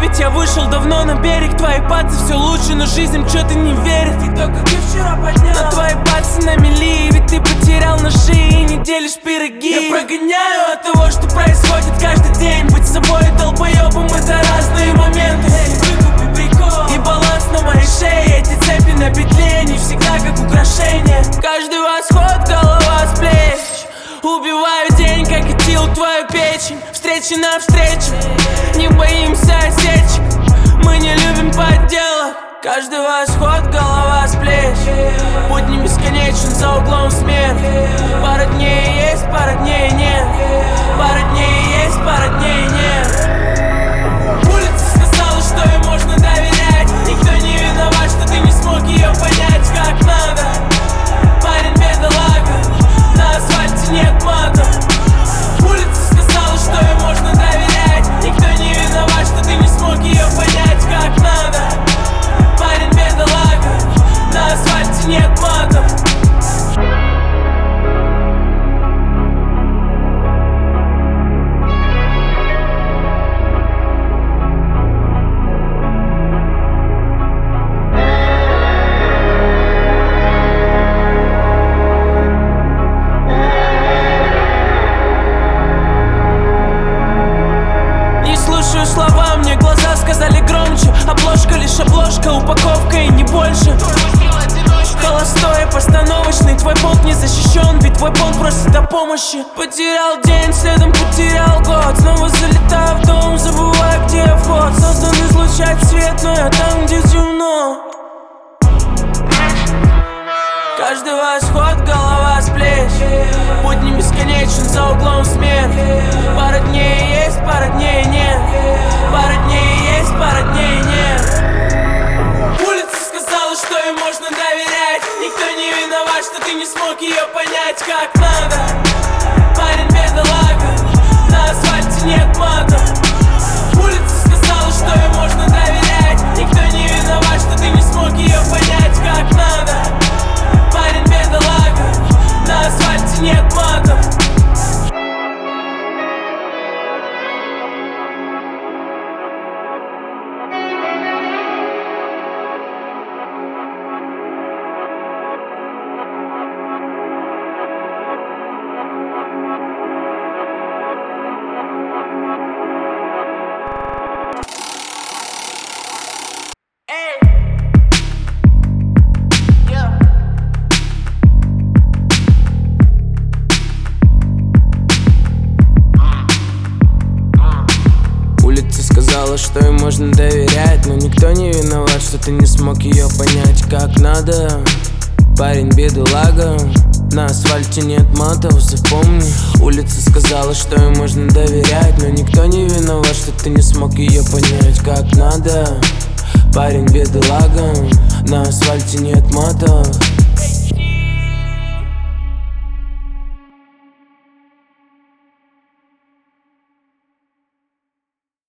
Ведь я вышел давно на берег. Твои пальцы все лучше, но жизнь им что-то не верит. И то, как я вчера поднял. Но твои пальцы на мели, ведь ты потерял на шее и не делишь пироги. Я прогоняю от того, что происходит каждый день. Быть собой и долбоебом — это разные моменты. Выкупи прикол и баланс на моей шее. Эти цепи на петле не всегда как украшение. Каждый восход — голова с плеч. Убиваю день, как и тил твою печень. Встречи на встрече, не боимся осечек. Мы не любим подделок. Каждый восход — голова с плеч. Путь не бесконечен, за углом смерть. Пара дней есть, пара дней нет. Пара дней есть, пара дней нет. Улица сказала, что ей можно доверять. Никто не виноват, что ты не смог ее понять как надо. Парень бедолага, на асфальте нет мата. Улица сказала, что ей можно доверять. Никто не виноват, что ты не смог ее понять как надо. Парень бедолага, на асфальте нет матов. Слова мне глаза сказали громче. Обложка лишь обложка, упаковка и не больше. Холостой, постановочный, твой болт не защищен, ведь твой болт просит о помощи. Потерял день, следом потерял год. Снова залетаю в дом, забываю, где вход. Создан излучать свет, но я там, где темно. Каждый восход — голова с плеч. Путь не бесконечен, за углом смерть. Пара дней есть, пара дней нет. Пара дней есть, пара дней нет. Улица сказала, что ей можно доверять. Никто не виноват, что ты не смог ее понять как надо. Парень бедолага, на асфальте нет мата. Улица сказала, что ей можно доверять. Никто не виноват, что ты не смог ее понять как надо. Парень бедолага, на асфальте нет матов. Сказала, что ей можно доверять, но никто не виноват, что ты не смог ее понять как надо. Парень бедолага, на асфальте нет матов, запомни. Улица сказала, что ей можно доверять, но никто не виноват, что ты не смог ее понять как надо. Парень бедолага, на асфальте нет матов.